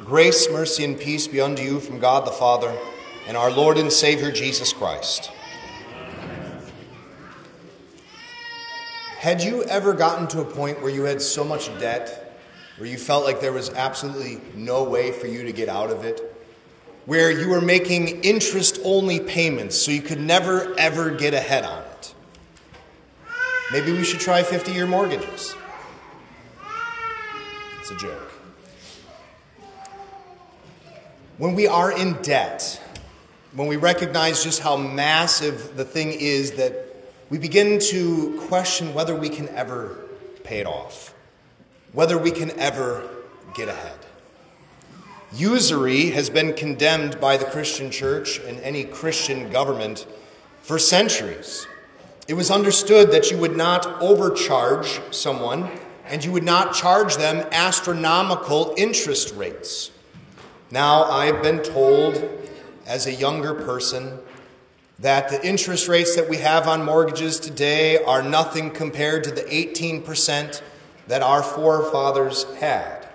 Grace, mercy, and peace be unto you from God the Father and our Lord and Savior Jesus Christ. Had you ever gotten to a point where you had so much debt, where you felt like there was absolutely no way for you to get out of it, where you were making interest-only payments so you could never, ever get ahead on it? Maybe we should try 50-year mortgages. It's a joke. When we are in debt, when we recognize just how massive the thing is, that we begin to question whether we can ever pay it off, whether we can ever get ahead. Usury has been condemned by the Christian church and any Christian government for centuries. It was understood that you would not overcharge someone and you would not charge them astronomical interest rates. Now, I've been told as a younger person that the interest rates that we have on mortgages today are nothing compared to the 18% that our forefathers had.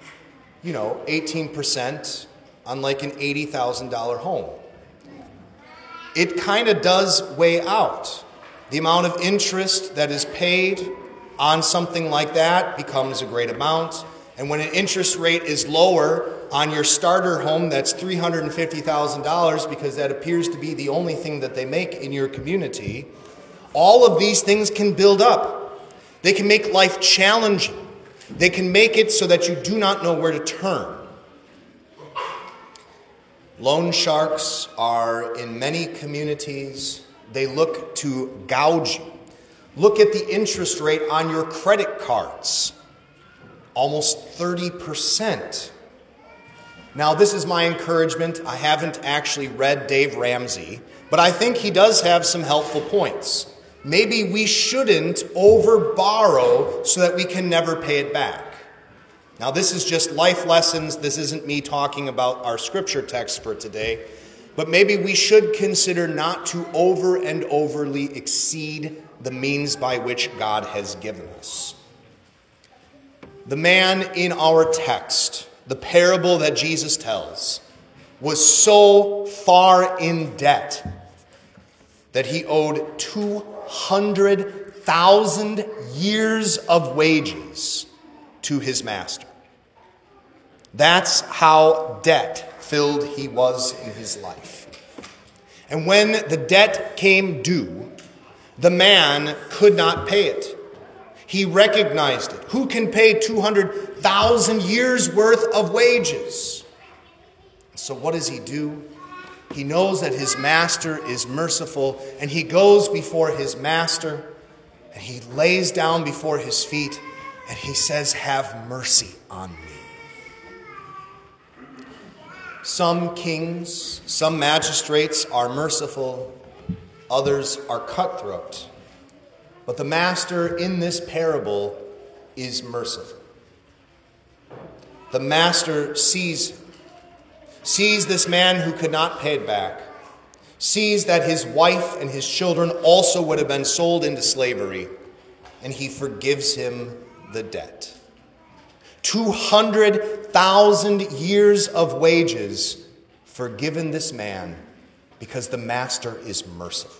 18% on like an $80,000 home. It kind of does weigh out. The amount of interest that is paid on something like that becomes a great amount. And when an interest rate is lower on your starter home that's $350,000, because that appears to be the only thing that they make in your community, all of these things can build up. They can make life challenging. They can make it so that you do not know where to turn. Loan sharks are in many communities. They look to gouge you. Look at the interest rate on your credit cards. Almost 30%. Now, this is my encouragement. I haven't actually read Dave Ramsey, but I think he does have some helpful points. Maybe we shouldn't over-borrow so that we can never pay it back. Now, this is just life lessons. This isn't me talking about our scripture text for today. But maybe we should consider not to over and overly exceed the means by which God has given us. The man in our text, the parable that Jesus tells, was so far in debt that he owed 200,000 years of wages to his master. That's how debt-filled he was in his life. And when the debt came due, the man could not pay it. He recognized it. Who can pay 200,000 years worth of wages? So what does he do? He knows that his master is merciful, and he goes before his master, and he lays down before his feet, and he says, "Have mercy on me." Some kings, some magistrates are merciful, others are cutthroat. But the master in this parable is merciful. The master sees this man who could not pay it back, sees that his wife and his children also would have been sold into slavery, and he forgives him the debt. 200,000 years of wages forgiven this man because the master is merciful.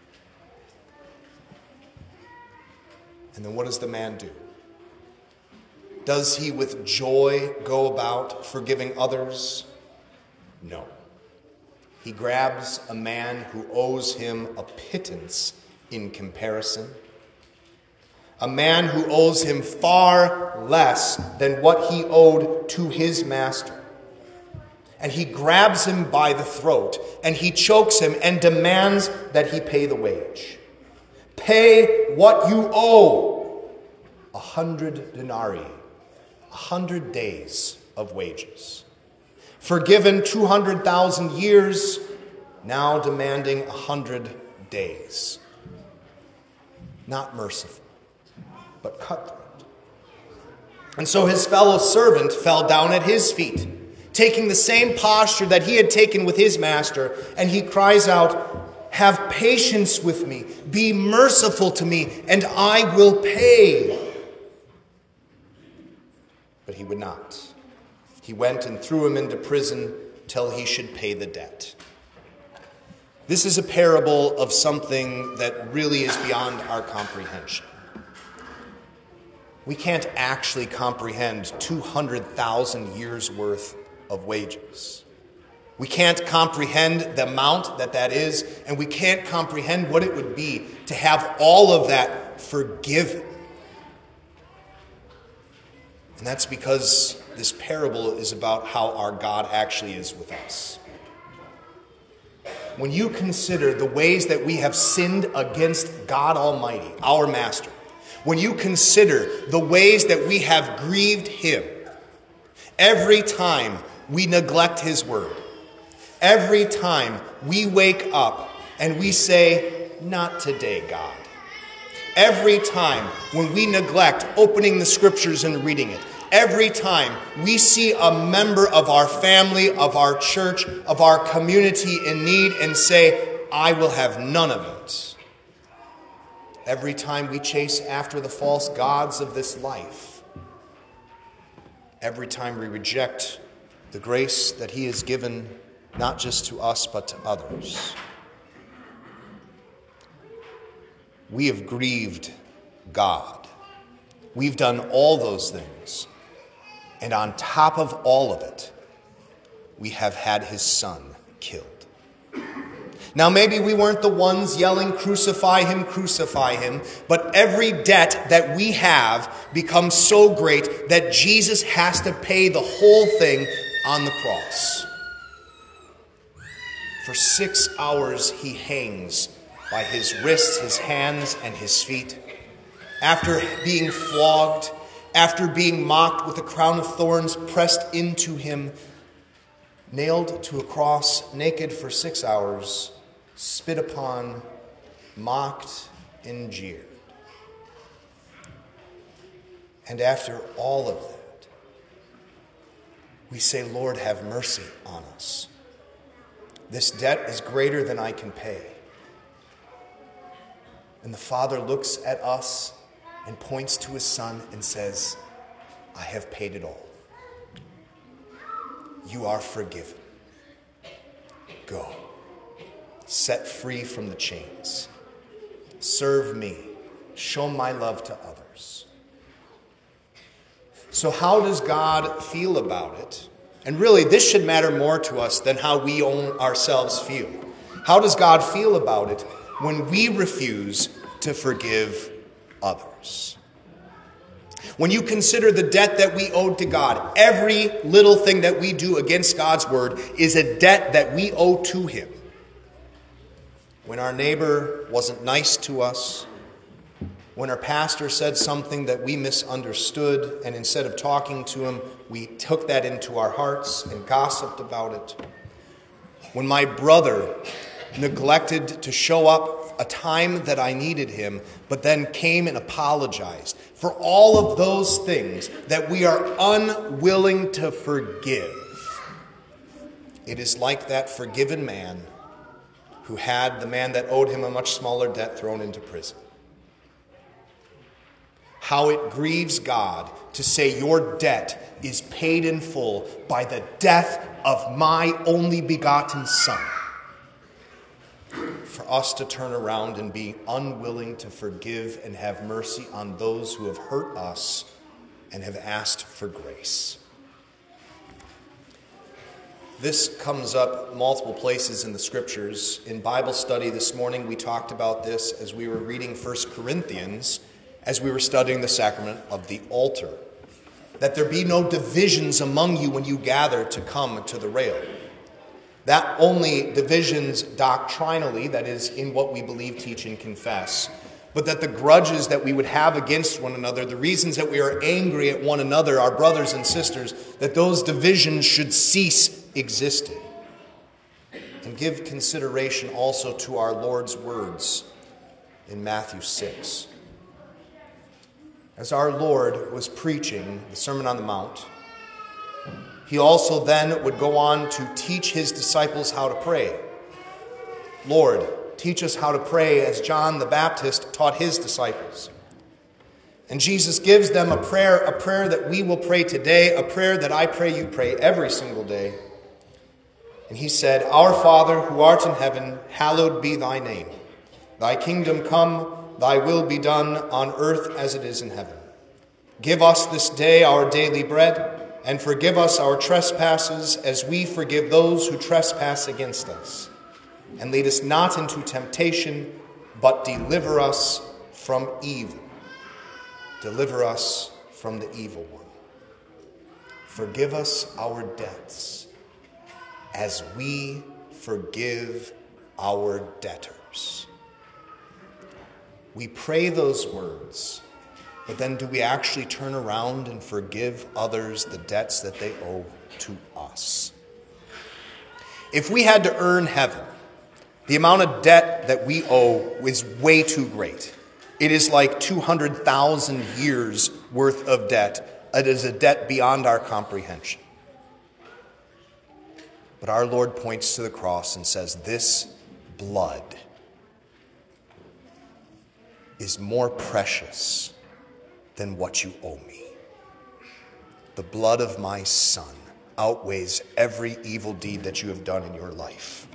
And then what does the man do? Does he with joy go about forgiving others? No. He grabs a man who owes him a pittance in comparison. A man who owes him far less than what he owed to his master. And he grabs him by the throat, and he chokes him and demands that he pay the wage. Pay what you owe. 100 denarii, 100 days of wages. Forgiven 200,000 years, now demanding 100 days. Not merciful, but cutthroat. And so his fellow servant fell down at his feet, taking the same posture that he had taken with his master, and he cries out, "Have patience with me, be merciful to me, and I will pay." But he would not. He went and threw him into prison till he should pay the debt. This is a parable of something that really is beyond our comprehension. We can't actually comprehend 200,000 years' worth of wages. We can't comprehend the amount that is, and we can't comprehend what it would be to have all of that forgiven. And that's because this parable is about how our God actually is with us. When you consider the ways that we have sinned against God Almighty, our Master, when you consider the ways that we have grieved Him, every time we neglect His word, every time we wake up and we say, "Not today, God." Every time when we neglect opening the scriptures and reading it, every time we see a member of our family, of our church, of our community in need and say, "I will have none of it." Every time we chase after the false gods of this life, every time we reject the grace that He has given not just to us but to others, we have grieved God. We've done all those things. And on top of all of it, we have had His Son killed. Now, maybe we weren't the ones yelling, crucify him, but every debt that we have becomes so great that Jesus has to pay the whole thing on the cross. For 6 hours he hangs by his wrists, his hands, and his feet. After being flogged, after being mocked with a crown of thorns pressed into him, nailed to a cross, naked for 6 hours, spit upon, mocked, and jeered. And after all of that, we say, "Lord, have mercy on us. This debt is greater than I can pay." And the Father looks at us and points to His Son and says, "I have paid it all. You are forgiven. Go. Set free from the chains. Serve me. Show my love to others." So how does God feel about it? And really, this should matter more to us than how we ourselves feel. How does God feel about it when we refuse to forgive others? When you consider the debt that we owe to God, every little thing that we do against God's word is a debt that we owe to Him. When our neighbor wasn't nice to us, when our pastor said something that we misunderstood, and instead of talking to him, we took that into our hearts and gossiped about it. When my brother neglected to show up a time that I needed him, but then came and apologized for all of those things that we are unwilling to forgive. It is like that forgiven man who had the man that owed him a much smaller debt thrown into prison. How it grieves God to say your debt is paid in full by the death of my only begotten Son. For us to turn around and be unwilling to forgive and have mercy on those who have hurt us and have asked for grace. This comes up multiple places in the scriptures. In Bible study this morning, we talked about this as we were reading 1 Corinthians, as we were studying the sacrament of the altar. That there be no divisions among you when you gather to come to the rail. That only divisions doctrinally, that is, in what we believe, teach, and confess. But that the grudges that we would have against one another, the reasons that we are angry at one another, our brothers and sisters, that those divisions should cease existing. And give consideration also to our Lord's words in Matthew 6. As our Lord was preaching the Sermon on the Mount, He also then would go on to teach His disciples how to pray. Lord, teach us how to pray as John the Baptist taught his disciples. And Jesus gives them a prayer that we will pray today, a prayer that I pray you pray every single day. And he said, "Our Father, who art in heaven, hallowed be thy name. Thy kingdom come, thy will be done on earth as it is in heaven. Give us this day our daily bread, and forgive us our trespasses as we forgive those who trespass against us. And lead us not into temptation, but deliver us from evil." Deliver us from the evil one. Forgive us our debts as we forgive our debtors. We pray those words, but then do we actually turn around and forgive others the debts that they owe to us? If we had to earn heaven, the amount of debt that we owe is way too great. It is like 200,000 years worth of debt. It is a debt beyond our comprehension. But our Lord points to the cross and says, "This blood is more precious than what you owe me. The blood of my Son outweighs every evil deed that you have done in your life."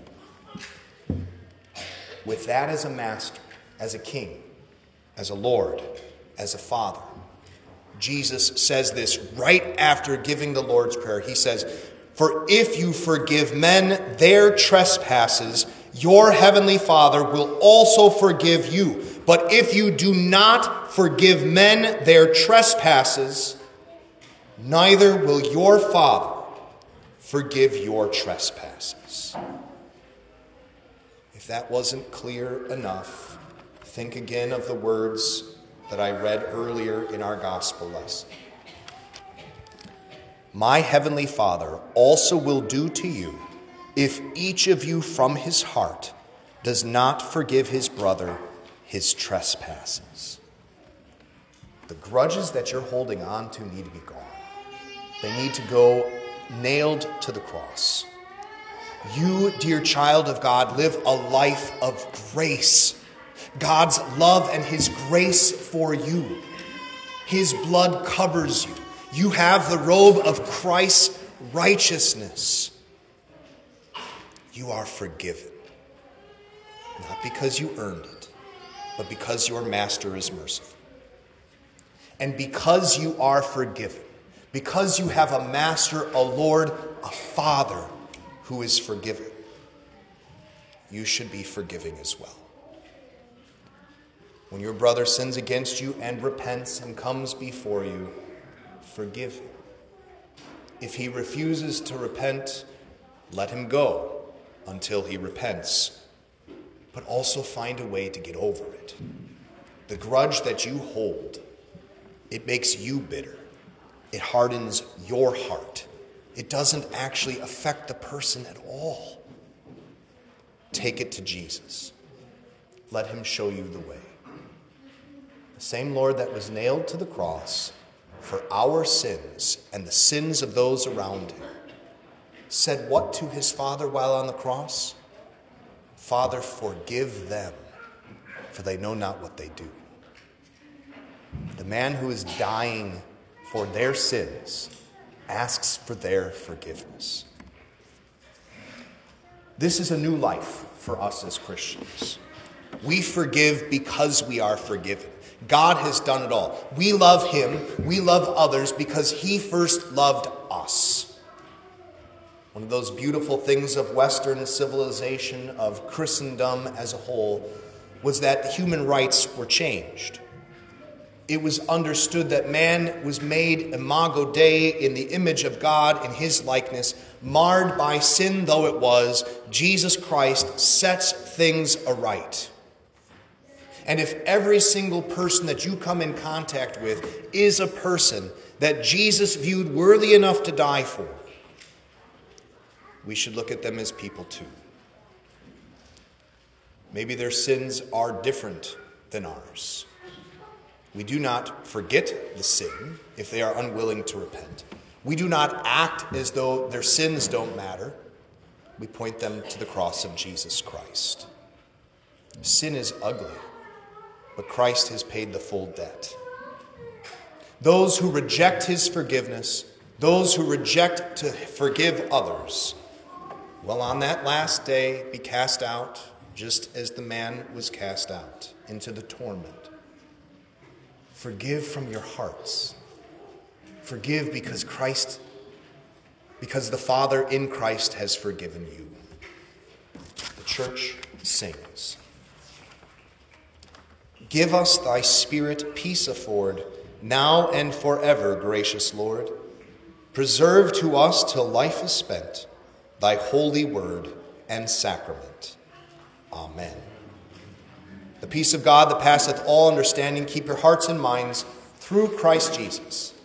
With that as a master, as a king, as a Lord, as a Father, Jesus says this right after giving the Lord's Prayer. He says, "For if you forgive men their trespasses, your heavenly Father will also forgive you. But if you do not forgive men their trespasses, neither will your Father forgive your trespasses." If that wasn't clear enough, think again of the words that I read earlier in our gospel lesson. "My heavenly Father also will do to you if each of you from his heart does not forgive his brother his trespasses." The grudges that you're holding on to need to be gone. They need to go nailed to the cross. You, dear child of God, live a life of grace. God's love and his grace for you. His blood covers you. You have the robe of Christ's righteousness. You are forgiven. Not because you earned it, but because your master is merciful. And because you are forgiven, because you have a master, a Lord, a Father who is forgiving, you should be forgiving as well. When your brother sins against you and repents and comes before you, forgive him. If he refuses to repent, let him go until he repents. But also find a way to get over it. The grudge that you hold, it makes you bitter. It hardens your heart. It doesn't actually affect the person at all. Take it to Jesus. Let him show you the way. The same Lord that was nailed to the cross for our sins and the sins of those around him said what to his Father while on the cross? "Father, forgive them, for they know not what they do." The man who is dying for their sins asks for their forgiveness. This is a new life for us as Christians. We forgive because we are forgiven. God has done it all. We love him, we love others because he first loved us. One of those beautiful things of Western civilization, of Christendom as a whole, was that human rights were changed. It was understood that man was made imago Dei, in the image of God, in his likeness, marred by sin though it was. Jesus Christ sets things aright. And if every single person that you come in contact with is a person that Jesus viewed worthy enough to die for, we should look at them as people too. Maybe their sins are different than ours. We do not forget the sin if they are unwilling to repent. We do not act as though their sins don't matter. We point them to the cross of Jesus Christ. Sin is ugly, but Christ has paid the full debt. those who reject his forgiveness, those who reject to forgive others, will on that last day be cast out, just as the man was cast out into the torment. Forgive from your hearts. Forgive because the Father in Christ has forgiven you. The church sings. Give us thy Spirit peace afford, now and forever, gracious Lord. Preserve to us till life is spent thy holy word and sacrament. Amen. The peace of God that passeth all understanding, keep your hearts and minds through Christ Jesus.